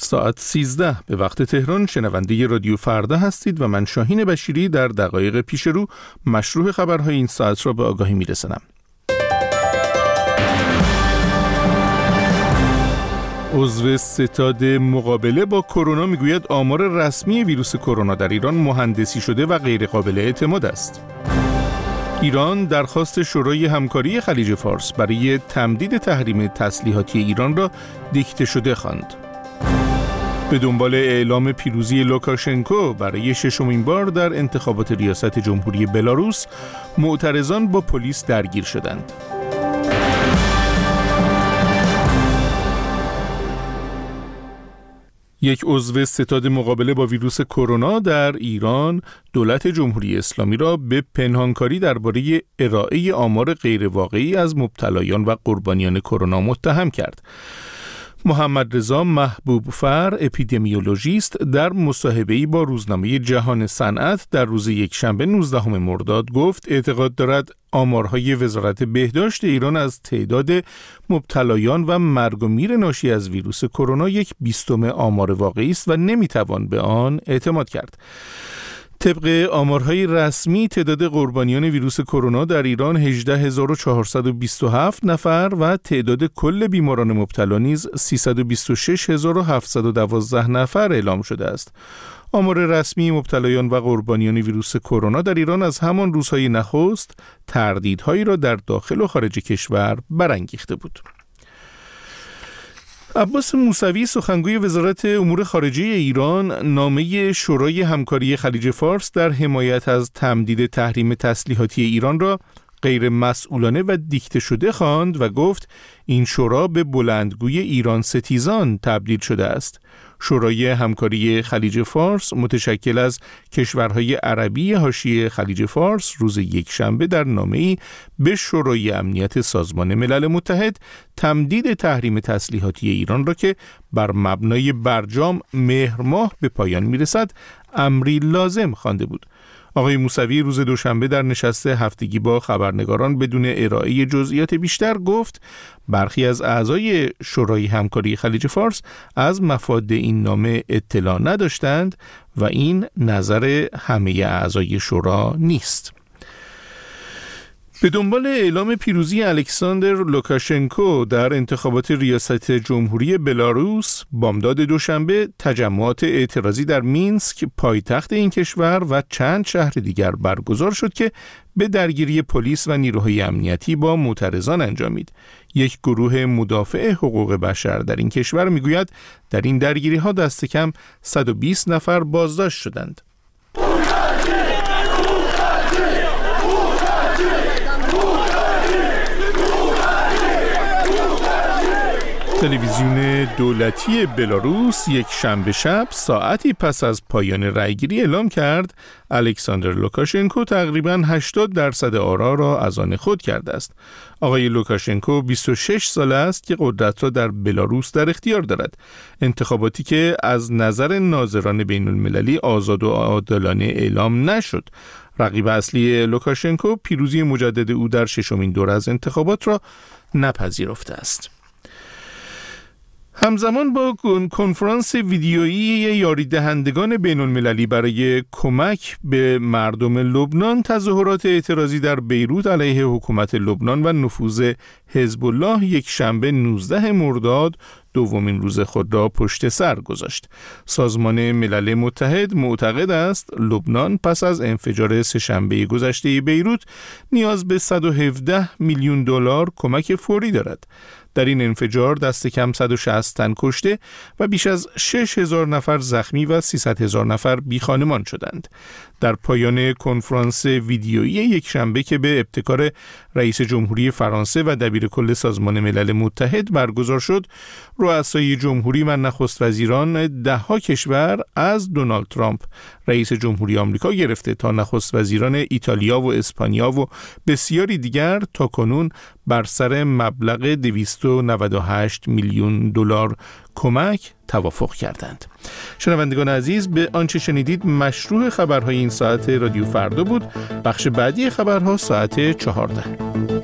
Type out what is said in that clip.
ساعت 13 به وقت تهران شنونده رادیو فردا هستید و من شاهین بشیری در دقایق پیش رو مشروع خبرهای این ساعت را به آگاهی میرسانم. عضو ستاد مقابله با کرونا میگوید آمار رسمی ویروس کرونا در ایران مهندسی شده و غیر قابل اعتماد است. ایران درخواست شورای همکاری خلیج فارس برای تمدید تحریم تسلیحاتی ایران را دیکته شده خواند. به دنبال اعلام پیروزی لوکاشنکو برای ششمین بار در انتخابات ریاست جمهوری بلاروس، معترضان با پلیس درگیر شدند. یک عضو ستاد مقابله با ویروس کرونا در ایران دولت جمهوری اسلامی را به پنهانکاری درباره ارائه آمار غیرواقعی از مبتلایان و قربانیان کرونا متهم کرد. محمد رضا محبوب‌فر اپیدمیولوژیست در مصاحبه‌ای با روزنامه جهان صنعت در روز یکشنبه 19 مرداد گفت اعتقاد دارد آمارهای وزارت بهداشت ایران از تعداد مبتلایان و مرگ و میر ناشی از ویروس کرونا 1/20 آمار واقعی است و نمیتوان به آن اعتماد کرد. طبق آمارهای رسمی تعداد قربانیان ویروس کرونا در ایران 18427 نفر و تعداد کل بیماران مبتلا نیز 326712 نفر اعلام شده است. آمار رسمی مبتلایان و قربانیان ویروس کرونا در ایران از همان روزهای نخست تردیدهایی را در داخل و خارج کشور برانگیخته بود. عباس موسوی سخنگوی وزارت امور خارجه ایران نامه شورای همکاری خلیج فارس در حمایت از تمدید تحریم تسلیحاتی ایران را غیر مسئولانه و دیکته شده خواند و گفت این شورا به بلندگوی ایران ستیزان تبدیل شده است. شورای همکاری خلیج فارس متشکل از کشورهای عربی حاشیه خلیج فارس روز یکشنبه در نامه‌ای به شورای امنیت سازمان ملل متحد تمدید تحریم تسلیحاتی ایران را که بر مبنای برجام مهر ماه به پایان میرسد امری لازم خوانده بود. آقای موسوی روز دوشنبه در نشست هفتگی با خبرنگاران بدون ارائه جزئیات بیشتر گفت برخی از اعضای شورای همکاری خلیج فارس از مفاد این نامه اطلاع نداشتند و این نظر همه اعضای شورا نیست. به دنبال اعلام پیروزی الکساندر لوکاشنکو در انتخابات ریاست جمهوری بلاروس، بامداد دوشنبه تجمعات اعتراضی در مینسک پایتخت این کشور و چند شهر دیگر برگزار شد که به درگیری پلیس و نیروهای امنیتی با معترضان انجامید. یک گروه مدافع حقوق بشر در این کشور میگوید در این درگیری‌ها دست کم 120 نفر بازداشت شدند. تلویزیون دولتی بلاروس یک شنبه شب ساعتی پس از پایان رأیگیری اعلام کرد الکساندر لوکاشنکو تقریباً 80% آرا را از آن خود کرده است. آقای لوکاشنکو 26 ساله است که قدرت را در بلاروس در اختیار دارد. انتخاباتی که از نظر ناظران بین المللی آزاد و عادلانه اعلام نشد. رقیب اصلی لوکاشنکو پیروزی مجدد او در ششمین دوره از انتخابات را نپذیرفته است. همزمان با کنفرانس ویدیویی یاری دهندگان بین المللی برای کمک به مردم لبنان، تظاهرات اعتراضی در بیروت علیه حکومت لبنان و نفوذ حزب الله یک شنبه 19 مرداد دومین روز خود را پشت سر گذاشت. سازمان ملل متحد معتقد است لبنان پس از انفجار سه‌شنبه گذشته بیروت نیاز به 117 میلیون دلار کمک فوری دارد. در این انفجار دست کم 160 تن کشته و بیش از 6,000 نفر زخمی و 300,000 نفر بیخانمان شدند. در پایان کنفرانس ویدیویی یک شنبه که به ابتکار رئیس جمهوری فرانسه و دبیرکل سازمان ملل متحد برگزار شد، رؤسای جمهوری و نخست وزیران ده‌ها کشور از دونالد ترامپ رئیس جمهوری آمریکا گرفته تا نخست وزیران ایتالیا و اسپانیا و بسیاری دیگر تاکنون بر سر مبلغ 298 میلیون دلار کمک توافق کردند. شنوندگان عزیز، به آنچه شنیدید مشروع خبرهای این ساعت رادیو فردا بود. بخش بعدی خبرها ساعت 14.